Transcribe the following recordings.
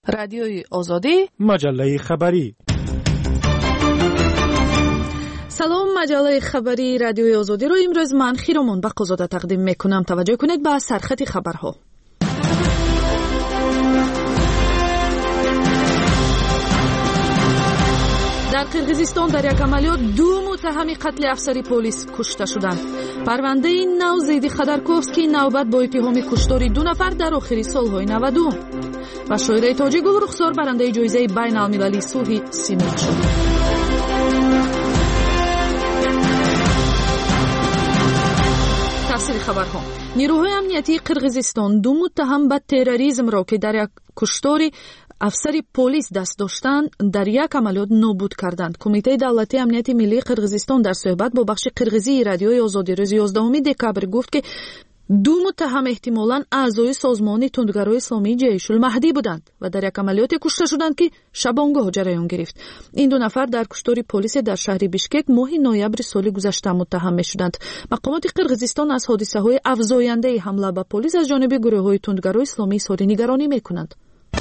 رادیوی آزادی، مجله خبری. سلام، مجله خبری رادیوی آزادی رو امروز من خیرمون بقازاده تقدیم میکنم. توجه کنید به سرخط خبرها. در قرقیزستان در یک عملیات 2 متهم قتل افسری پلیس کشته شدند. پرونده نو ضد خادرکوفسکی نوبت با اتهام کشتار 2 نفر در آخر سالهای 92 و شاعر تاجیک گل رخسار برنده جایزه بین المللی صلح سیمرغ شد. تفصیل خبرها. نیروهای امنیتی قرقیزستان 2 متهم به تروریسم را که در یک کشتار افسری پلیس دست داشتند در یک عملیات نابود کردند. کمیته دولتی امنیت ملی قرقیزستان در صحبت با بخش قرقیزی رادیوی آزادی روز 11 دکبر گفت که 2 متهم احتمالاً اعضای سازمان تندگرای اسلامی جیش المهدی بودند و در یک عملیات کشته شدند که شبانگاه جریان گرفت. این 2 نفر در کشتار پلیس در شهر بیشکک ماه نوامبر سال گذشته متهم می‌شدند. مقامات قرقیزستان از حادثه‌های افزاینده حمله به پلیس از جانب گروه‌های تندگرای اسلامی اظهار نگرانی می‌کنند.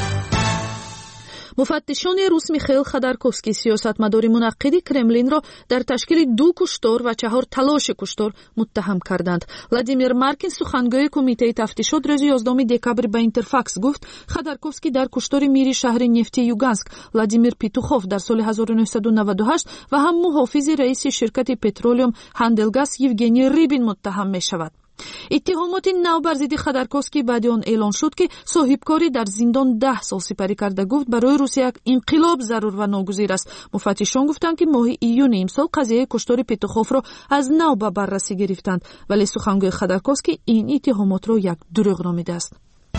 مفتشان روس میخائیل خادرکوفسکی سیاستمدار منعقد کرملین را در تشکیل 2 کشتار و 4 تلاش کشتار متهم کردند. ولادیمیر مارکین سخنگوی کمیته تفتیشات روز 11 دکبر به اینترفاکس گفت خادرکوفسکی در کشتار میری شهر نفتی یوگانسک ولادیمیر پیتوخوف در سال 1998 و هم محافظ رئیس شرکت پترولیوم هندلگاز یوگنی ریبین متهم می شود. اتهامات نو بر ضد خادرکوفسکی بعد آن اعلان شد که صاحبکاری در زندان 10 سال سپری کرده. گفت برای روسیه انقلاب ضرور و ناگزیر است. مفتشان گفتند که ماه ایون امسال قضیه کشتار پیتوخوف را از نو به بررسی گرفتند، ولی سخنگوی خادرکوفسکی این اتهامات را یک دروغ نامیده است.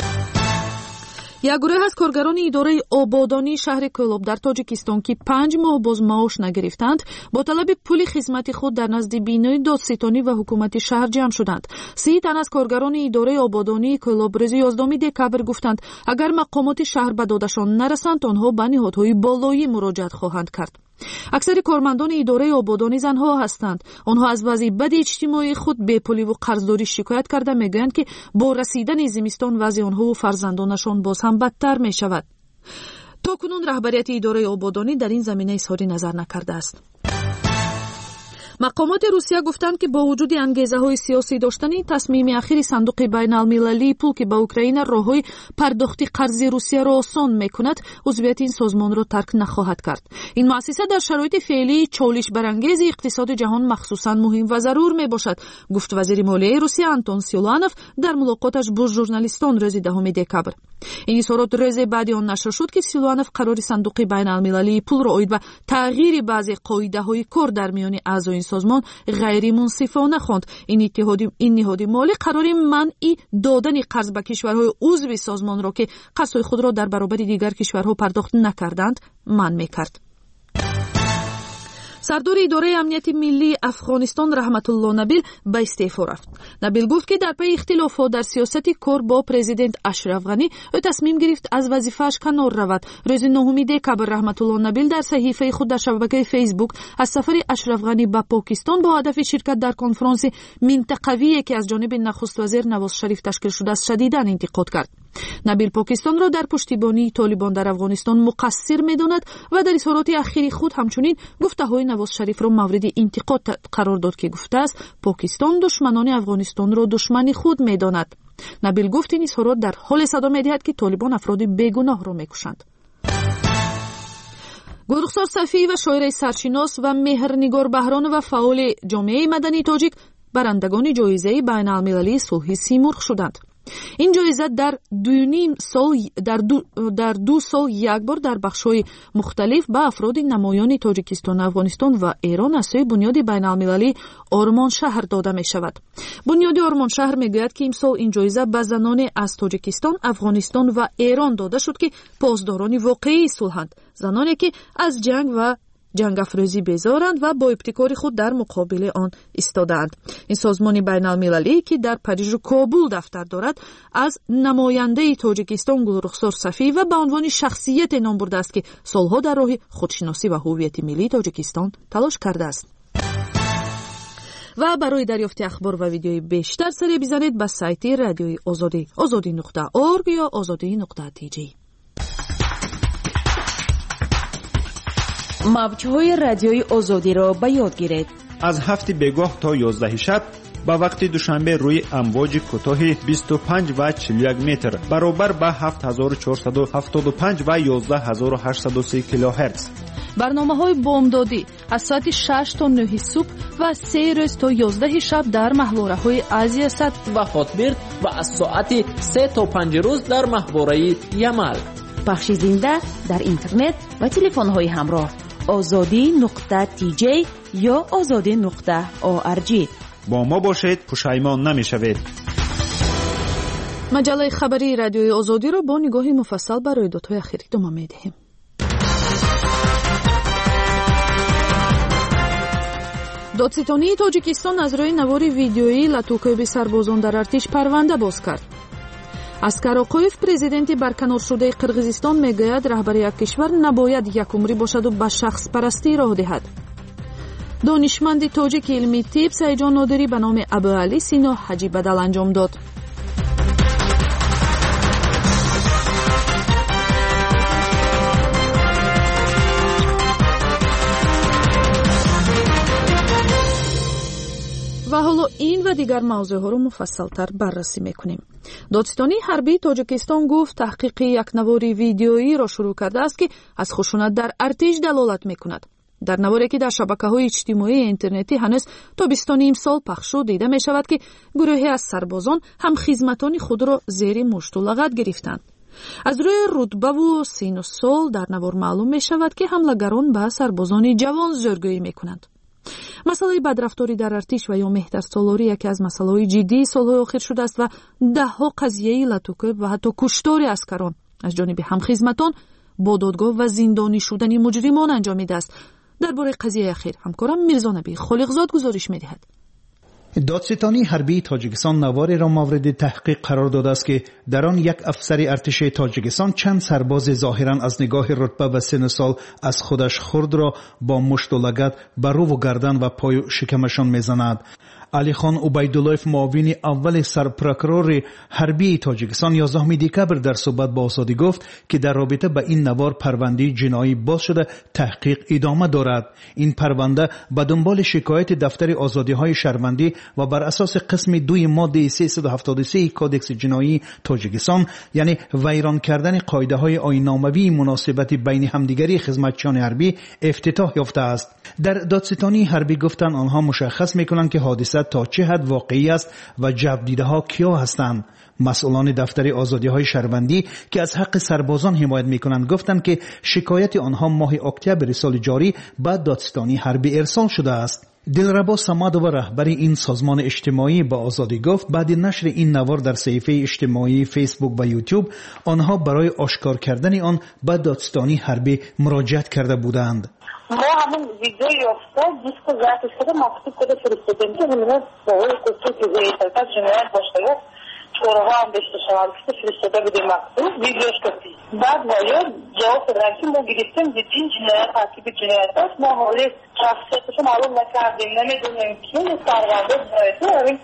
یک گروه از کارگران اداره آبادانی شهر کولوب در تاجیکستان که 5 ماه باز معاش نگرفتند با طلب پول خدمت خود در نزد بینای دادستانی و حکومت شهر جمع شدند. 30 تن از کارگران اداره آبادانی کولوب روز 11 دکبر گفتند اگر مقامات شهر به دادشان نرسند آنها به نهادهای بالایی مراجعت خواهند کرد. اکثر کارمندان اداره آبادانی زنها هستند. آنها از وضع بد اجتماعی خود به پولی و قرضداری شکایت کرده میگویند که با رسیدن زمستان وضع آنها و فرزندانشان باز هم بدتر می شود. تا کنون رهبریت اداره آبادانی در این زمینه اظهار نظر نکرده است. مقامات روسیه گفتند که با وجود انگیزه‌های سیاسی داشتن تصمیم اخیر صندوق بین المللی پول که به اوکراین راههای پرداخت قرض روسیه را آسان میکند عضویت این سازمان را ترک نخواهد کرد. این مؤسسه در شرایط فعلی چالش برانگیز اقتصاد جهان مخصوصا مهم و ضرور میباشد، گفت وزیر مالیه روسیه آنتون سیلوانوف در ملاقاتش با ژورنالیستان روز 10 دکبر. این اظهارات روز بعد آن نشر شد که سیلوانوف قرار صندوق بین المللی پول را اید و تغییر بعضی قاعده‌های کار در میان اعضای سازمان غیر منصفانه خواند. این نهاد مالی قرار منع دادن قرض به کشورهای عضو سازمان را که قرضهای خود را در برابر دیگر کشورها پرداخت نکردند منع می‌کرد. سردار اداره امنیت ملی افغانستان رحمت الله نبیل به استعفا رفت. نبیل گفت که در پی اختلافات در سیاست کار با پرزیدنت اشرف غنی او تصمیم گرفت از وظیفه‌اش کنار رود. روز 9 دکبر رحمت الله نبیل در صحیفه خود در شبکه فیسبوک از سفر اشرف غنی به پاکستان با هدف شرکت در کنفرانس منطقوی که از جانب نخست وزیر نواز شریف تشکیل شده است شدیداً انتقاد کرد. نبیل پاکستان را در پشتیبانی طالبان در افغانستان مقصر می‌داند و در اظهارات اخیر خود همچنین گفته‌های نواز شریف را مورد انتقاد قرار داد که گفته است پاکستان دشمنان افغانستان را دشمن خود می‌داند. نبیل گفت این اظهارات در حال صدا می‌دهد که طالبان افراد بیگناه را می‌کشند. گلرخسار صفی و شاعر سرشناس و مهرنگار بهران و فعال جامعه مدنی تاجیک برندگان جایزه بین المللی صلح سیمرغ شدند. این جایزه در 2 سال یک بار در بخش‌های مختلف به افراد نمایان تاجیکستان، افغانستان و ایران از سوی بنیاد بین المللی آرمان شهر داده می شود. بنیاد آرمان شهر می گوید که امسال این جایزه به زنان از تاجیکستان، افغانستان و ایران داده شد که پاسداران واقعی صلحند، زنانی که از جنگ و جنگ افروزی بیزارند و با ابتکار خود در مقابل آن ایستادند. این سازمان بین المللی که در پاریس و کابل دفتر دارد از نماینده تاجیکستان گلرخسار صفی و به عنوان شخصیت نام برده است که سالها در راه خودشناسی و هویت ملی تاجیکستان تلاش کرده است. و برای دریافت اخبار و ویدیوی بیشتر سری بزنید به سایت رادیوی آزادی، azadi.org یا azadi.tg. موج‌های رادیوی آزادی را به یاد گیرید. از 7 بگاه تا 11 شب با وقت دوشنبه روی امواج کوتاه 25 و 41 متر برابر با 7475 و 11803 کیلوهرتز. برنامه‌های بامدادی از ساعت 6 تا 9 صبح و 3 روز تا 11 شب در محوره‌های آسیا است و خاطبرد و از ساعت 3 تا 5 روز در محوره یمل. پخش زنده در اینترنت و تلفن‌های همراه azadi.tj یا azadi.org. با ما باشید، پشیمان نمی‌شوید. مجله خبری رادیوی آزادی را با نگاهی مفصل بر رویدادهای اخیر ادامه می‌دهیم. دادستانی تاجیکستان از روی نوار ویدیویی لاتوکوبی سربازان در ارتش پرونده باز کرد. аскар Оқоев президенти барканоршудаи Қирғизистон мегӯяд раҳбари як кишвар набояд якумрӣ бошаду ба шахспарастӣ роҳ диҳад. донишманди тоҷики илми тиб Саиҷон Нодирӣ ба номи Абуалӣ сино ҳаҷи бадал анҷом дод. و حالا این و دیگر موضوعها رو مفصل‌تر بررسی میکنیم. دادستانی حربی تاجیکستان گفت تحقیق یک نواری ویدیویی را شروع کرده است که از خشونت در ارتش دلالت میکند. در نواری که در شبکه‌های اجتماعی اینترنتی هنوز تا 20 سال پخش شد دیده می شود که گروهی از سربازان هم خدمتان خود را زیر مشت و لغت گرفتند. از روی رتبه و سن و سال در نوار معلوم می شود که حمله‌گران به سربازان جوان زورگویی میکنند. مسئله بدرفتاری در ارتش و یا مهترسالاری یکی از مسائل جدی سالهای اخیر شده است و ده‌ها قضیه لاتوکوب و حتی کشتار عسکران از جانب همخدمتان با دادگاه و زندانی شدن مجرمان انجامیده است. درباره قضیه اخیر همکارم میرزا نبی خالقزاد گزارش می‌دهد. دادستانی حربی تاجیکستان نواری را مورد تحقیق قرار داده است که در آن یک افسر ارتش تاجیکستان چند سرباز ظاهرا از نگاه رتبه و سن سال از خودش خرد را با مشت و لگد بر رو و گردن و پای و شکمشان میزند. علی خان عبیداللهیف معاون اول سرپرکرور حربی تاجیکستان 11 دکبر در صحبت با آزادی گفت که در رابطه با این نوار پرونده جنایی باز شده تحقیق ادامه دارد. این پرونده به دنبال شکایت دفتر آزادی‌های شهروندی و بر اساس قسم 2 ماده 373 کودکس جنایی تاجیکستان یعنی ویران کردن قاعده‌های آیین‌ناموی مناسبت بین همدیگری خدمتچیان حربی افتتاح یافته است. در دادستانی حربی گفتند آنها مشخص می‌کنند که حادثه تا چه حد واقعی است و جوابدیده ها کیا هستند. مسئولان دفتر آزادی‌های شهروندی که از حق سربازان حمایت می‌کنند گفتند که شکایت آنها ماه اکتبر سال جاری به دادستانی حربی ارسال شده است. دلربا صمد و رهبر این سازمان اجتماعی با آزادی گفت بعد نشر این نوار در صفحه اجتماعی فیسبوک و یوتیوب آنها برای آشکار کردن آن به دادستانی حربی مراجعت کرده بودند. ما همون ویدیو یافته دیسک ضبط شده مکتوب شده فرستادیم که همون باور گفته که زیادت جنایت باشه چورها هم بهش شامل که فرستاده بودیم مکتوب ویدیوش کردیم. بعد ما جواب دادیم ما گرفتیم دیدیم جنایت ترتیب جنایت است. ما حالی شخصیتش معلوم نکردیم نمیدونیم که سرونده باید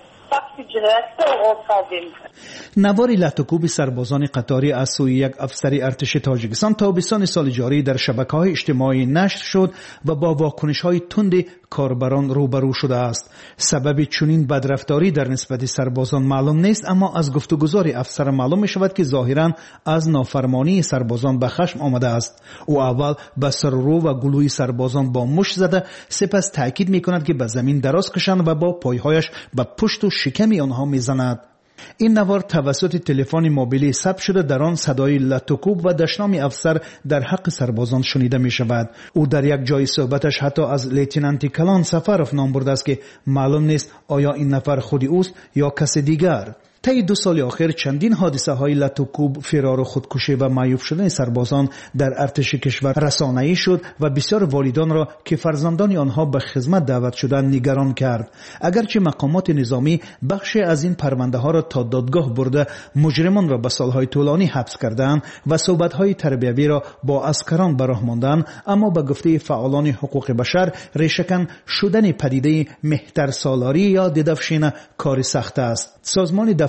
نوار لاتوکوب سربازان قطاری از سوی یک افسر ارتش تاجیکستان تابستان سال جاری در شبکه‌های اجتماعی نشر شد و با واکنش‌های تند کاربران روبرو شده است. سبب چنین بدرفتاری در نسبت سربازان معلوم نیست، اما از گفتگوزار افسر معلوم می‌شود که ظاهراً از نافرمانی سربازان به خشم آمده است. او اول به سر رو و گلوی سربازان با مشت زده، سپس تاکید می‌کند که به زمین دراز کشند و با پایهایش به پشت و شکم آنها می‌زند. این نوار توسط تلفن موبیلی ثبت شده، در آن صدای لاتوکوب و دشنام افسر در حق سربازان شنیده می شود. او در یک جای صحبتش حتی از لیتنانت کلان سفروف نام برده است که معلوم نیست آیا این نفر خودی اوست یا کس دیگر. طی 2 سال آخر چندین حادثه های لاتوکوب، فرار و خودکشی و معیوب شدن سربازان در ارتش کشور رسانه‌ای شد و بسیار والدان را که فرزندان آنها به خدمت دعوت شدند نگران کرد. اگرچه مقامات نظامی بخشی از این پرونده ها را تا دادگاه برده مجرمان را به سالهای طولانی حبس کردند و صحبت‌های تربیوی را با عسکران به راه ماندند، اما به گفته فعالان حقوق بشر ریشه‌کن شدن پدیده مهترسالاری یا ددفشین کار سخت است. سازمان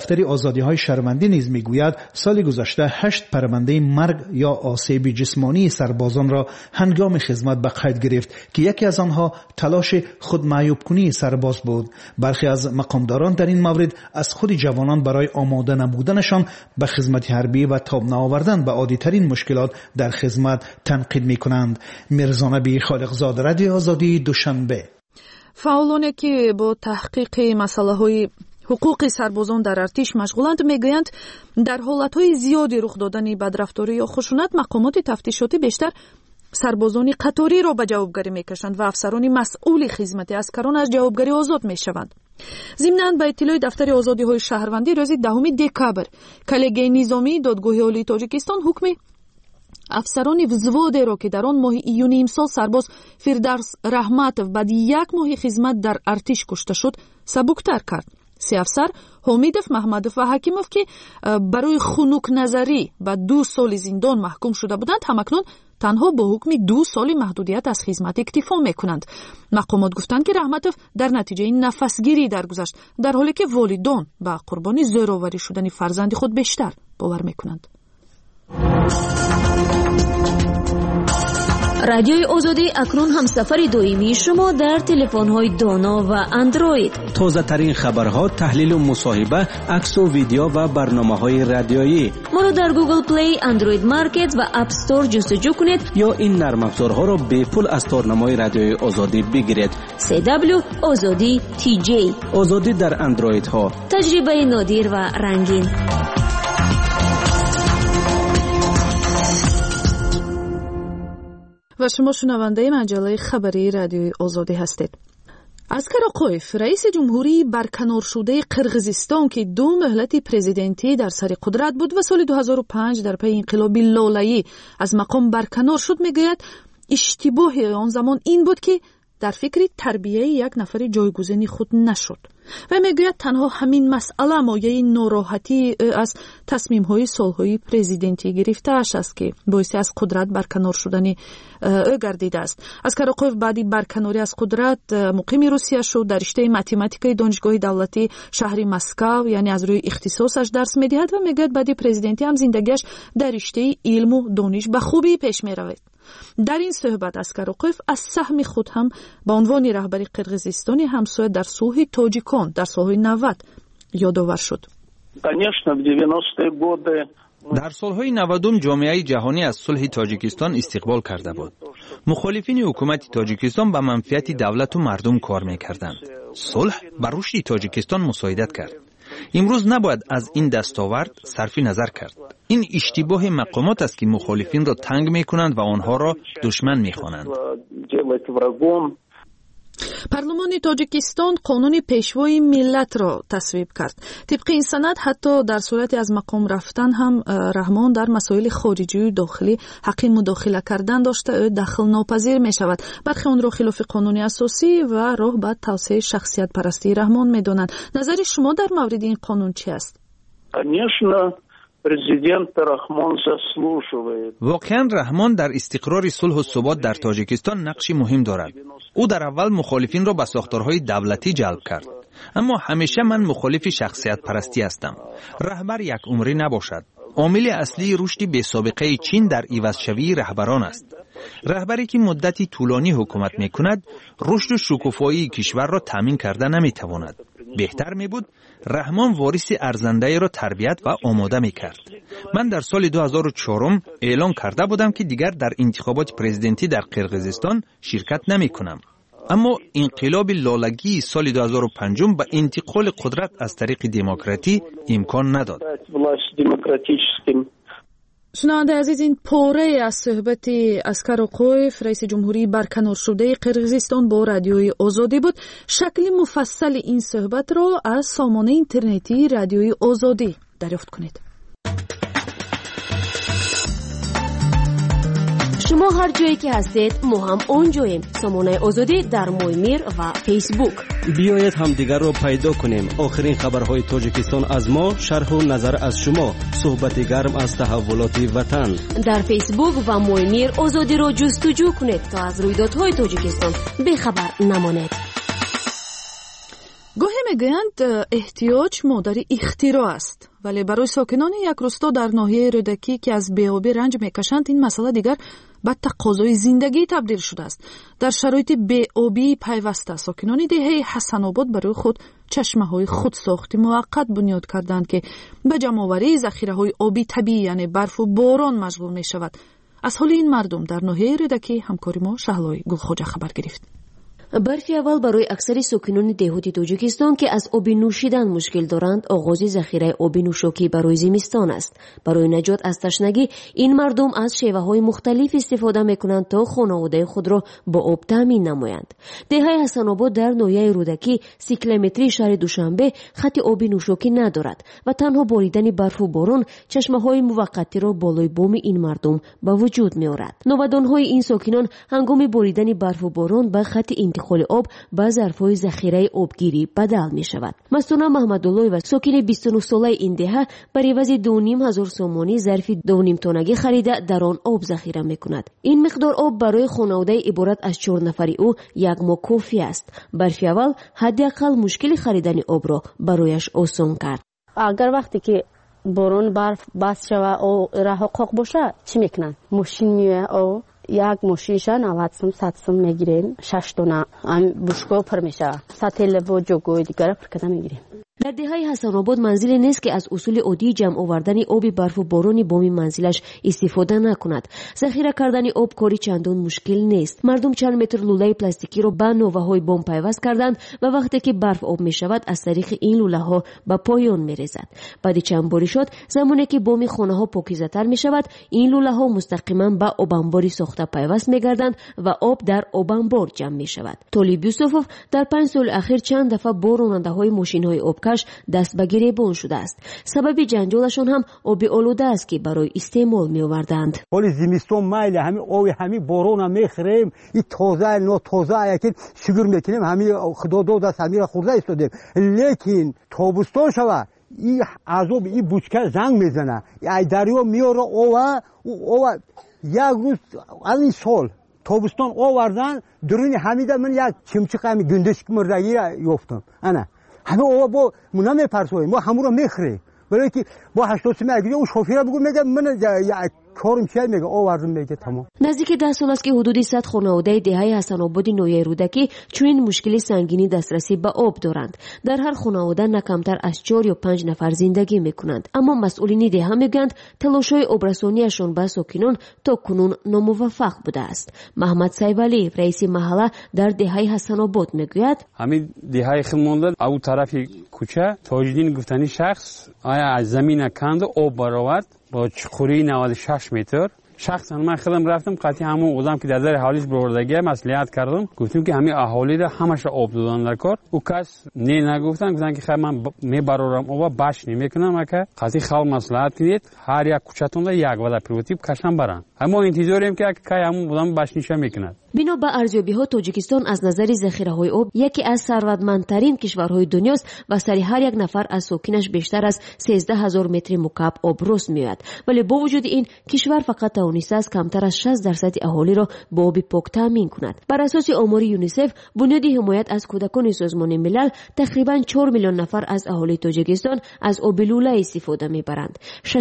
دفتر آزادی‌های شهروندی نیز میگوید سال گذشته 8 پرونده مرگ یا آسیب جسمانی سربازان را هنگام خدمت به قید گرفت که یکی از آنها تلاش خودمعیوب کنی سرباز بود. برخی از مقامداران در این مورد از خود جوانان برای آماده نبودنشان به خدمت حربی و تاب نآوردن به عادی‌ترین مشکلات در خدمت تنقید می‌کنند. میرزا نبی خالقزاد، رادیو آزادی، دوشنبه. فعالانی که با تحقیق مسائل حقوق سربازان در ارتش مشغولند میگویند در حالتهای زیادی رخ دادن بدرفتاری یا خشونت مقامات تفتیشاتی بیشتر سربازان قطاری را به جوابگری میکشند و افسران مسئول خدمت عسکران از جوابگری آزاد میشوند. ضمناً به اطلاع دفتر آزادی‌های شهروندی روز 10 دکبر کلگی نظامی دادگاه عالی تاجیکستان حکم افسران وزواده را که در آن ماه ایون امسال سرباز فردرس رحمتов بعد 1 ماه خدمت در ارتش کشته شد سبکتر کرد. 3 افسر حمیدов، محمدов و حکیمov که برای خنک نظری به 2 سال زندان محکوم شده بودند همکنون تنها با حکم 2 سال محدودیت از خدمت اکتفا میکنند. مقامات گفتند که رحمتov در نتیجه نفسگیری درگذشت، در حالی که والدان به قربانی زورآوری شدن فرزند خود بیشتر باور میکنند. رادیوی آزادی اکنون هم سفر دائمی شما در تلفن‌های دانا و اندروید. تازه ترین خبرها، تحلیل و مصاحبه، عکس و ویدیو و برنامه‌های رادیویی. ما را در گوگل پلی، اندروید مارکت و اپ استور جستجو کنید یا این نرم افزارها را به پول از تارنمای رادیوی آزادی بگیرید. CW آزادی TJ. آزادی در اندروید ها. تجربه نادر و رنگین. و شما شنونده مجله خبری رادیوی آزادی هستید. اسکر آقایف، رئیس جمهوری برکنار شده قرغیزستان که 2 مهلت پرزیدنتی در سر قدرت بود و سال 2005 در پی انقلاب لالایی از مقام برکنار شد، میگوید اشتباه آن زمان این بود که در فکر تربیه یک نفر جایگزین خود نشد و میگوید تنها همین مسئله مایه ناراحتی از تصمیم‌های سالهای پرزیدنتی گرفته‌اش است که باعث از قدرت برکنار شدن او گردیده است. اسکر آقایف بعد برکناری از قدرت مقیم روسیه شد. در رشته متماتیک دانشگاه دولتی شهر مسکو یعنی از روی اختصاصش درس می‌دهد و میگوید بعد پرزیدنتی هم زندگیش در رشته علم و دانش به خوبی پیش می‌رود. در این صحبت اسکر آقایف از سهم خود هم به عنوان رهبر قرغیزستان همسایه در صلح تاجیکان در سالهای 90 یادآور شد. در سالهای 90 جامعه جهانی از صلح تاجیکستان استقبال کرده بود. مخالفین حکومت تاجیکستان به منفعت دولت و مردم کار می‌کردند. صلح بر رشد تاجیکستان مساعدت کرد. امروز نباید از این دستاورد صرف نظر کرد. این اشتباه مقامات است که مخالفین را تنگ می‌کنند و آنها را دشمن می‌خوانند. پارلمان تاجیکستان قانون پیشوای ملت را تصویب کرد. طبق این سند حتی در صورت از مقام رفتن هم رحمان در مسائل خارجی و داخلی حق مداخله کردن داشته، دخل ناپذیر می شود. برخی آن را خلاف قانون اساسی و راه به توسعه شخصیت پرستی رحمان می دانند. نظر شما در مورد این قانون چی است؟ واقعا رحمان در استقرار صلح و ثبات در تاجیکستان نقشی مهم دارد. او در اول مخالفین را به ساختارهای دولتی جلب کرد. اما همیشه من مخالف شخصیت پرستی هستم. رهبر یک عمری نباشد. عامل اصلی رشد بی‌سابقه چین در عوض‌شوی رهبران است. رهبری که مدتی طولانی حکومت می‌کند، رشد و شکوفایی کشور را تامین کرده نمی‌تواند. بهتر می‌بود رحمان وارث ارزنده را تربیت و آماده می‌کرد. من در سال 2004 اعلان کرده بودم که دیگر در انتخابات پرزیدنتی در قرغیزستان شرکت نمی‌کنم. اما انقلاب لالگی سال 2005 به انتقال قدرت از طریق دموکراتی امکان نداد. شنونده عزیز، این پاره از صحبت اسکر آقایف رئیس جمهوری برکنار شده قرغیزستان با رادیوی آزادی بود. شکل مفصل این صحبت را از سامانه اینترنتی رادیوی آزادی دریافت کنید. شما هر جایی که هستید ما هم اونجاییم. سامانه آزادی در مویمیر و فیسبوک. بیایید همدیگر را پیدا کنیم. آخرین خبرهای تاجیکستان از ما، شرح و نظر از شما، صحبت گرم از تحولات وطن. در فیسبوک و مویمیر آزادی را جستجو کنید تا از رویدادهای تاجیکستان بخبر نمانید. گاهی мегӯянд эҳтиёҷ модари ихтироъ аст, вале барои сокинони як рӯсто дар ноҳияи рӯдакӣ ки аз беобӣ ранҷ мекашанд, ин масъала дигар ба тақозои зиндагӣ табдил шудааст. дар шароити беобии пайваста сокинони деҳаи ҳасанобод барои худ чашмаҳои худсохти муваққат бунёд карданд ки ба ҷамъоварии захираҳои оби табиӣ, яъне барфу борон машғул мешавад. аз ҳоли ин мардум дар ноҳияи рӯдакӣ ҳамкори мо Шаҳлои Гулхоҷа хабар гирифт. барфи аввал барои аксари сокинони деҳоти Тоҷикистон ки аз оби нӯшидан мушкил доранд, оғози захираи оби нӯшокӣ барои зимистон аст. барои наҷот аз ташнагӣ ин мардум аз шеваҳои мухталиф истифода мекунанд то хонаводаи худро бо об таъмин намоянд. деҳаи ҳасанобод дар ноҳияи рӯдакӣ 30 километрии шаҳри Душанбе хатти оби нӯшокӣ надорад ва танҳо боридани барфу борон чашмаҳои муваққатиро болои боми ин мардум ба вуҷуд меорад. новадонҳои ин сокинон ҳангоми боридани барфу борон ба хатти холи об ба зарфҳои захираи обгирӣ бадал мешавад. Мастуна Маҳмадуллоева, сокини 29 солаи ин деҳа, бар эвази 2500 сомонӣ зарфи 2.5 тонагӣ харида дар он об захира мекунад. ин миқдор об барои хонаводаи иборат аз 4 нафари ӯ як моҳ кофӣ аст. барфи аввал ҳадди ақал мушкили харидани обро барояш осон кард. агар вақте ки борон барф бас шава раҳо қоқ боша чӣ мекунанд? мошин меояд, як мошинша 90 сум 100 сум мегирем, 6 дона бушко пур мешава. сателево ҷогои дигара пур карда мегирем. дар деҳаи ҳасанобод манзиле нест ки аз усули оддии ҷамъ овардани оби барфу борони боми манзилаш истифода накунад. захира кардани об кори чандон мушкил нест. мардум чанд метр лӯлаи пластикиро ба новаҳои бом пайваст карданд ва вақте ки барф об мешавад аз тариқи ин лӯлаҳо ба поён мерезад. баъди чанд боришот, замоне ки боми хонаҳо покизатар мешавад, ин лӯлаҳо мустақиман ба обанбори сохта пайваст мегарданд ва об дар обанбор ҷамъ мешавад. Толиб Юсуфов дар 5 соли ахир чанд дафъа бо ронандаҳои мошинҳои обкаш даст ба гиребон шудааст. сабаби ҷанҷолашон ҳам оби олуда аст ки барои истеъмол меоварданд. ҳоли зимистон майли ҳами оби ҳами борона мехӯрем, и тоза нотоза якин шугур мекунем, ҳами худо дод аст, ҳамира хӯрда истодем. лекин тобистон шава и азоб и бучка занг мезана. ай дарё меора ова як рӯз ани сол тобистон овардан дуруни ҳамида ман як чимчиқ ҳами гундашки мурдагиро ёфтам. ана ҳамин ова бо муна мепарсоем, мо ҳамуро мехӯрем. барое ки бо 80 сум агиё у шофира бигӯ мега ман корим чия мега овардим мега тамом. наздики 10 сол аст ки ҳудуди 100 хонаводаи деҳаи ҳасанободи ноҳияи рӯдакӣ чунин мушкили сангини дастрасӣ ба об доранд. дар ҳар хонавода на камтар аз 4 ё 5 нафар зиндагӣ мекунанд. аммо масъулини деҳа мегӯянд талошҳои обрасониашон ба сокинон то кунун номуваффақ будааст. маҳмад Сайвалиев, раиси маҳалла дар деҳаи ҳасанобод мегӯяд: ҳамин деҳаи хилмонда ав тарафи кӯча Тоҷиддин гуфтани шахс ая аз замина канду об баровард با چخوری 96 متر. شخصا من خودم رفتم قطعی همون آدم که در حالش بردگی مصلحت کردم، گفتم که همین اهالی را همش آب دادن در کار. او کس نه نگفتن، گفتن که خب من میبرم آب باش نمیکنم که قطعی خال مصلحت کنید هر یک کوچه‌تون را یک ودا پروتیب کشم برن. اما انتظاریم که همون آدم باش نشه میکند. бино ба арзёбиҳо Тоҷикистон аз назари захираҳои об яке аз сарватмандтарин кишварҳои дунёст ва сари ҳар як нафар аз сокинаш бештар аз 13000 метри мукабб об рост меояд. вале бо вуҷуди ин кишвар фақат тавонистааст камтар аз 60% аҳолиро бо оби пок таъмин кунад. бар асоси омори ЮНИСЕФ, бунёди ҳимоят аз кӯдакони Созмони милал, тақрибан 4 миллион нафар аз аҳолии Тоҷикистон аз оби лӯла истифода мебаранд.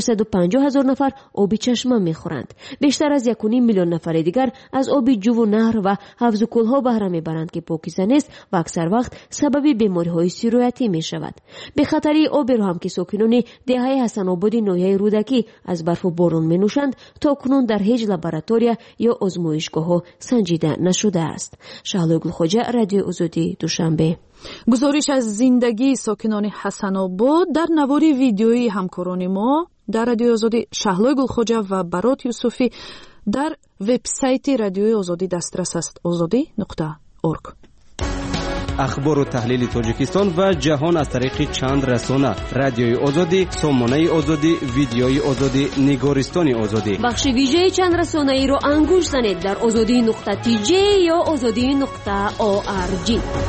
650000 нафар оби чашма мехӯранд. бештар аз 1.5 миллион нафари дигар аз оби ҷуву наҳр ва ҳавзу кӯлҳо баҳра мебаранд ки покиза нест ва аксар вақт сабаби бемориҳои сироятӣ мешавад. бехатарии оберо ҳам ки сокинони деҳаи ҳасанободи ноҳияи рӯдакӣ аз барфу борон менӯшанд, то кунун дар ҳеҷ лаборатория ё озмоишгоҳҳо санҷида нашудааст. Шаҳлои Гулхоҷа, Радиои Озодӣ, Душанбе. гузориш аз зиндагии сокинони ҳасанобод дар навори видеои ҳамкорони мо дар Радиои Озодӣ, Шаҳлои Гулхоҷа ва Барот Юсуфӣ дар вебсайти Радиои Озодӣ дастрас аст. ozodi.org. ахбору таҳлили Тоҷикистон ва ҷаҳон аз тариқи чанд расона: Радиои Озодӣ, Сомонаи Озодӣ, Видеои Озодӣ, Нигористони Озодӣ. бахши вижаи чанд расонаиро ангуш занед дар ozodi.tj ё ozodi.org.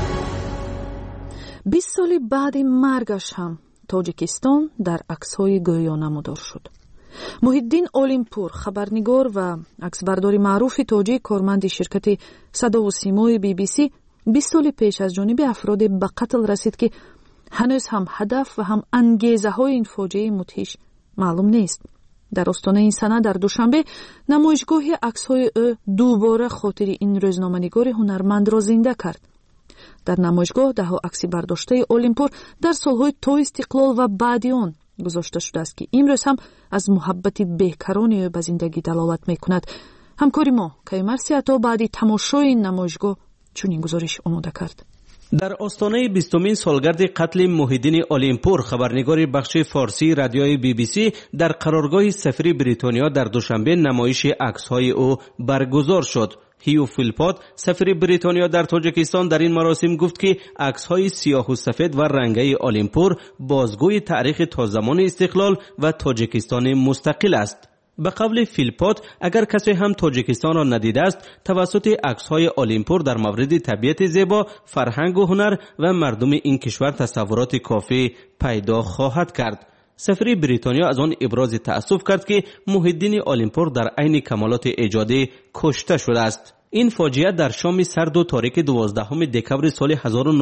20 соли баъди маргаш ҳам Тоҷикистон дар аксҳои гӯёна мудор шуд. Муҳиддин Олимпур, хабарнигор ва аксбардори маъруфи тоҷик, корманди ширкати садову симои BBC, 20 соли пеш аз ҷониби афроде ба қатл расид ки هنوز هم هدف و هم انگیزه های این فاجعه مدهش معلوم نیست. در آستانه این سنه در دوشنبه نمایشگاه عکس های او دوباره خاطر این روزنامه‌نگار هنرمند را زنده کرد. در نمایشگاه ده‌ها عکس برداشته اولیم-پور در سالهای تا استقلال و بعد آن گذاشته شده است که امروز هم از محبت بیکران او به زندگی دلالت می‌کند. همکاری ما کیمر سیاتا بعد تماشای این نمایشگاه چنین گزارش آماده کرد. در آستانه 20مین سالگرد قتل محیدین اولیم-پور خبرنگار بخش فارسی رادیوی BBC در قرارگاه سفیر بریتانیا در دوشنبه نمایش عکس‌های او برگزار شد. هیو فیلپات سفیر بریتانیا در تاجیکستان در این مراسم گفت که عکس‌های سیاه و سفید و رنگی اولیم-پور بازگوی تاریخ تا زمان استقلال و تاجیکستان مستقل است. به قول فیلپات اگر کسی هم تاجیکستان را ندیده است توسط عکس‌های اولیم-پور در مورد طبیعت زیبا، فرهنگ و هنر و مردم این کشور تصورات کافی پیدا خواهد کرد. سفیر بریتانیا از آن ابراز تأسف کرد که محیدین اولیم-پور در عین کمالات ایجادی کشته شده است. این فاجعه در شام سرد و تاریک 12 دکمبر سال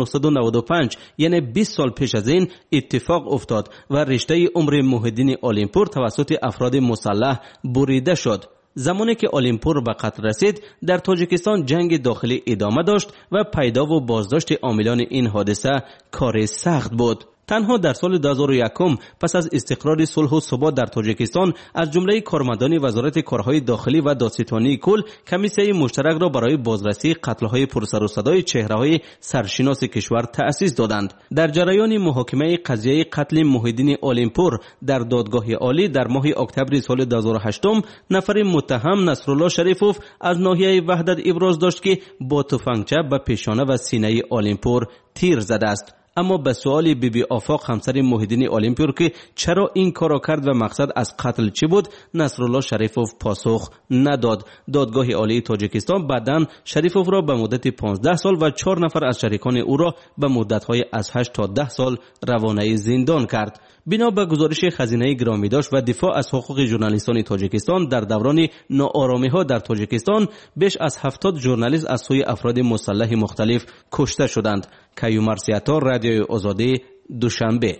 1995 یعنی 20 سال پیش از این اتفاق افتاد و رشته عمر محیدین اولیم-پور توسط افراد مسلح بریده شد. زمانی که اولیم-پور به قتل رسید در تاجیکستان جنگ داخلی ادامه داشت و پیدا و بازداشت عاملان این حادثه کار سخت بود. تنها در سال 2001 پس از استقرار صلح و ثبات در تاجیکستان از جمله کارمندان وزارت کارهای داخلی و دادستانی کل کمیسیه مشترک را برای بازرسی قتل‌های پرسر و صدای چهره‌های سرشناس کشور تأسیس دادند. در جریان محاکمه قضیه قتل محیدین اولیم-پور در دادگاه عالی در ماه اکتبر سال 2008 نفر متهم نصرالله شریفوف از ناحیه وحدت ابراز داشت که با تفنگچه به پیشانه و سینه اولیم-پور تیر زده است. اما به سوال بیبی آفاق همسر محیدین اولیم-پور که چرا این کارو کرد و مقصد از قتل چی بود، نصرالله شریفوف پاسخ نداد. دادگاه عالی تاجیکستان بعداً شریفوف را به مدت 15 سال و 4 نفر از شریکان او را به مدت‌های از 8 تا 10 سال روانه زندان کرد. بنا به گزارش خزینه گرامی داشت و دفاع از حقوق ژورنالیستان تاجیکستان در دوران ناآرامی‌ها در تاجیکستان بیش از 70 ژورنالیست از سوی افراد مسلح مختلف کشته شدند. کیومر سیاتا رادیوی آزادی دوشنبه.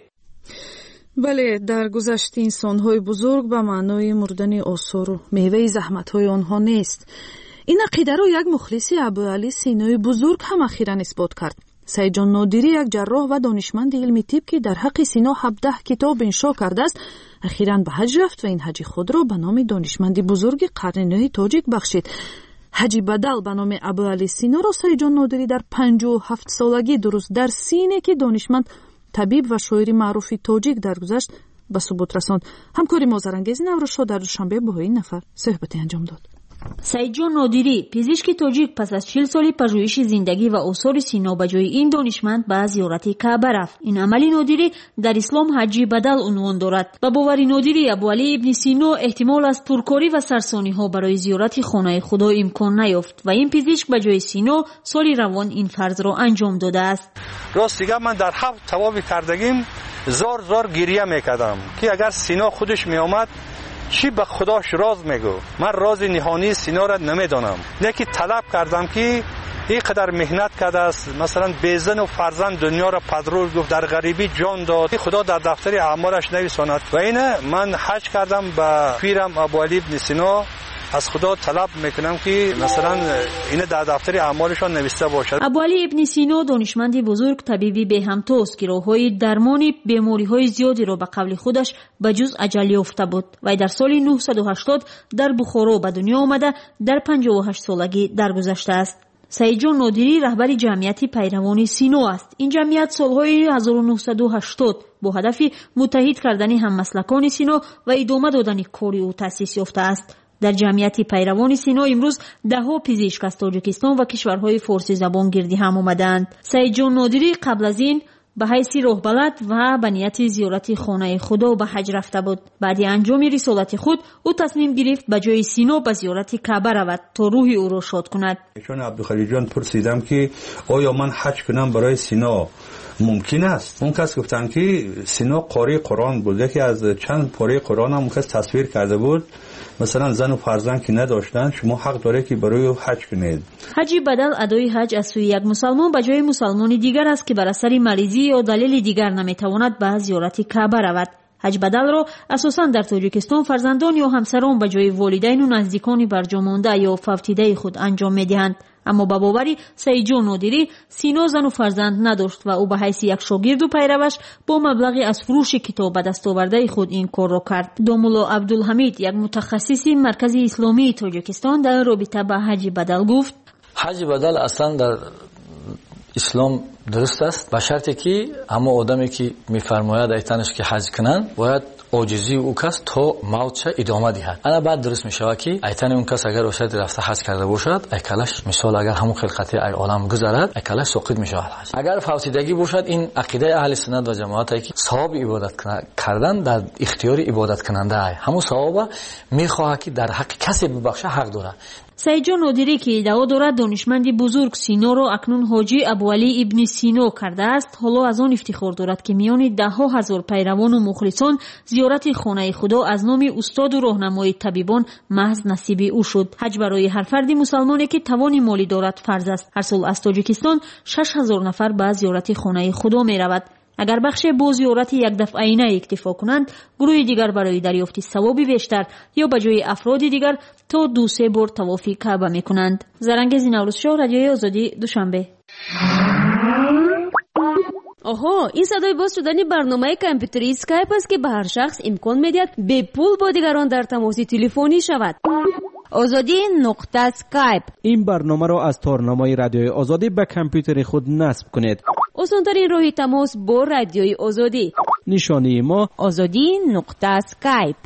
بله، در گذشت انسان‌های بزرگ به معنای مردن آثار و میوه زحمت‌های آنها نیست. این عقیده را یک مخلص ابوعلی سینای بزرگ هم اخیراً اثبات کرد. سعید جان نادری یک جراح و دانشمند علمی طب که در حق سینا 17 کتاب انشا کرده است اخیراً به حج رفت و این حج خود را به نام دانشمند بزرگ قرن 9 تاجیک بخشید. حج بدل به نام ابوعلی سینا را سعید جان نادری در 57 سالگی درست در سینه که دانشمند طبیب و شاعر معروف تاجیک درگذشت به ثبوت رساند. همکاری ما زرانگیز نوروز در دوشنبه با این نفر صحبتی انجام داد. سعید جان نادری پزشک تاجیک پس از 40 سال پژوهش زندگی و آثار سینا به جای این دانشمند به زیارت کعبه رفت. این عمل نادری در اسلام حج بدل عنوان دارد. با باور نادری ابوعلی ابن سینا احتمال از پرکاری و سرسانی ها برای زیارت خانه خدا امکان نیافت و این پزشک به جای سینا سال روان این فرض را انجام داده است. راست دیگه من در 7 طواف کردگیم زار گریه میکردم که اگر سینا خودش میآمد چی به خداش راز میگو. من راز نهانی سینا را نمیدانم، لیکن طلب کردم که اینقدر مهنت کرده است، مثلا بیزن و فرزند دنیا را پدرور گفت، در غریبی جان داد، خدا در دفتر اعمالش نویساند. و اینه من حج کردم به پیرم ابوعلی ابن سینا، از خدا طلب میکنم که مثلا اینه در دفتر اعمالشان نوشته باشد. ابوعلی ابن سینا دانشمند بزرگ طبیبی به همتاست که راههای درمانی بیماری‌های زیادی را به قول خودش به جز اجل یافته بود و در سال 980 در بخارا به دنیا آمده در 58 سالگی درگذشته است. سعید جان نادری رهبر جمعیت پیروان سینا است. این جمعیت سالهای 1980 با هدف متحد کردن هممسلکان سینا و ادامه دادن کار او تأسیس یافته است. در جمعیت پیروان سینا امروز 10 پزشک از تاجیکستان و کشورهای فارسی زبان گردی هم آمدند. سعید جان نادری قبل از این به حیث راهبلد و به نیت زیارت خانه خدا به حج رفته بود. بعد انجام رسالت خود او تصمیم گرفت به جای سینا به زیارت کعبه رود تا روح او را شاد کند. چون عبدالخلیق جان پرسیدم که آیا من حج کنم برای سینا ممکن است؟ اون کس گفتن که سینا قاری قرآن بود، یکی از چند پاره قرآن هم کس تصویر کرده بود مثلا زن و فرزند که نداشتن، شما حق داره که برای حج کنید. حج بدل ادای حج از سوی یک مسلمان به جای مسلمانی دیگر است که بر اثر مریضی یا دلیل دیگر نمیتواند به زیارت کعبه رود. حج بدل را اساساً در تاجیکستان فرزندان یا همسران به جای والدین و نزدیکان برجامانده یا فوتیده خود انجام میدهند. اما با باوری سیجون نادری سینا زن و فرزند نداشت و او به حیث یک شاگرد و پیروش با مبلغی از فروش کتاب به دست آورده خود این کار را کرد. دومولا عبدالحمید، یک متخصص مرکز اسلامی تاجیکستان، در رابطه با حج بدل گفت: حج بدل اصلا در اسلام درست است، به شرطی که همه آدمی که میفرماید ایتانش که حج کنند باید عاجزی او کس تا موت ادامه دهد. انا بعد درست میشود که ایتان اون کس اگر وشد رفته حج کرده باشد، ایکلش مثال اگر همون خلقتی ای عالم گذرد، ایکلش ساقط میشود حج. اگر فوتیدگی باشد، این عقیده اهل سنت و جماعت است که ثواب عبادت کردن در اختیار عبادت کننده است. همون ثواب میخواهد که در حق کسی ببخشه حق دارد. سیجان نادری که ادعا دارد دانشمند بزرگ سینا را اکنون حاجی ابوعلی ابن سینا کرده است، حالا از آن افتخار دارد که میان 10,000 پیروان و مخلصان زیارت خانه خدا از نام استاد و راهنمای طبیبان محض نصیب او شد. حج برای هر فرد مسلمانی که توان مالی دارد فرض است. هر سال از تاجیکستان 6,000 نفر به زیارت خانه خدا می رود. اگر بخش با زیارت یک دفعینه اکتفا کنند، گروه دیگر برای دریافت ثوابی بیشتر یا به جای افراد دیگر تا 2-3 بار طواف کعبه می کنند. زرنگز نوروزشاه، رادیوی آزادی، دوشنبه. آها، این صدای باز شدن برنامه کامپیوتری اسکایپ است که به هر شخص امکان می‌دهد به پول با دیگران در تماس تلفنی شود. azadi.skype. این برنامه را از تارنمای رادیوی آزادی به کامپیوتر خود نصب کنید. آسان‌ترین راه تماس با رادیوی آزادی. نشانی ما azadi.skype.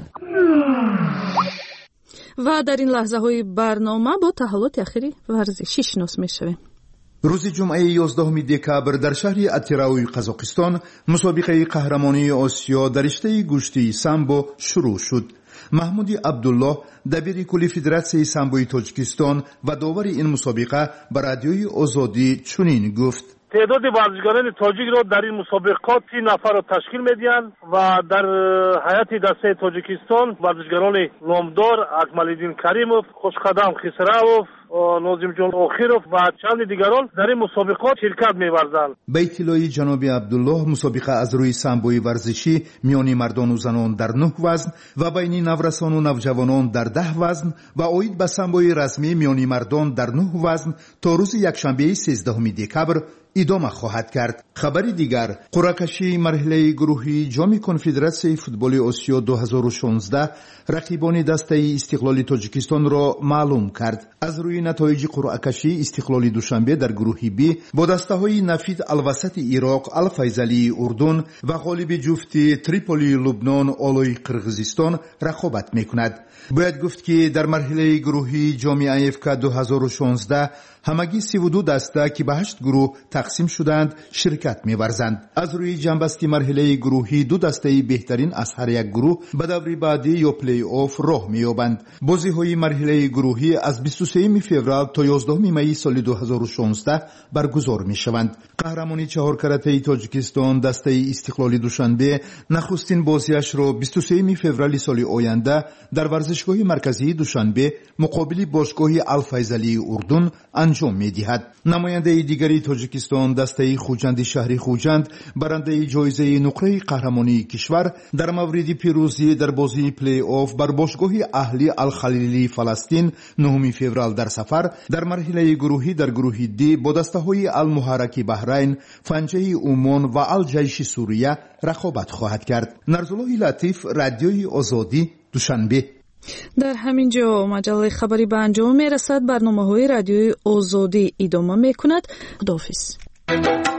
و در این لحظه های برنامه با تحولات اخیری ورزشی شناس میشویم. روز جمعه 11 دکبر در شهر اتراوی قزاقستان مسابقه قهرمانی آسیا در رشته گشتی سامبو شروع شد. محمود عبدالله، دبیر کل فدراسیون سامبوی تاجیکستان و داور این مسابقه به رادیوی آزادی چنین گفت: تعداد ورزشکاران تاجیک را در این مسابقات 3 نفر را تشکیل می‌دهند و در هیئت دسته تاجیکستان ورزشکاران نامدار اکمال‌الدین کریموف، خوشقدم خسروف، ناظم جان آخیروف و چند دیگران در این مسابقات شرکت می‌ورزند. به اطلاع جناب عبدالله، مسابقه از روی سامبوی ورزشی میان مردان و زنان در 9 وزن و بین نورسان و نوجوانان در 10 وزن و عاید به سامبوی رسمی میان مردان در 9 وزن تا روز یکشنبه 13 دکبر ادامه خواهد کرد. خبری دیگر، قرعه کشی مرحله گروهی جام کنفدراسیون فوتبال آسیا 2016 رقیبان دسته استقلال تاجیکستان را معلوم کرد. از روی نتایج قرعه کشی، استقلال دوشنبه در گروه بی با دسته های نفید الوسط عراق الفیضلی اردن و غالب جفت تریپولی لبنان آلای قرقیزستان رقابت میکند. باید گفت که در مرحله گروهی جام افک 2016 همگی 32 دسته که به 8 گروه تقسیم شدند شرکت می‌ورزند. از روی جنبستی مرحله گروهی 2 دسته بهترین از هر یک گروه به دور بعدی یا پلی آف راه می‌یابند. بازی‌های مرحله گروهی از 23 فوریه تا 11 می سال 2016 برگزار می‌شوند. قهرمانی 4 کرته تاجیکستان دسته استقلال دوشنبه نخستین بازیش را 23 فوریه سال آینده در ورزشگاه مرکزی دوشنبه مقابل باشگاه الفیضلی اردن انجام می‌دهد. نماینده دیگری تاجیکستان دسته خوجند شهری خوجند برنده جایزه نقره قهرمانی کشور در مورد پیروزی در بازی پلی آف بر باشگاه اهلی الخلیلی فلسطین 9 فوریه در سفر در مرحله گروهی در گروه دی با دسته‌های المحرک بحرین، فنجه عمان و الجیش سوریه رقابت خواهد کرد. نرزالله لطیف، رادیوی آزادی، دوشنبه. در همین جا مجله خبری به انجام میرسد. برنامه‌های رادیوی آزادی ادامه میکند. خداحافظ.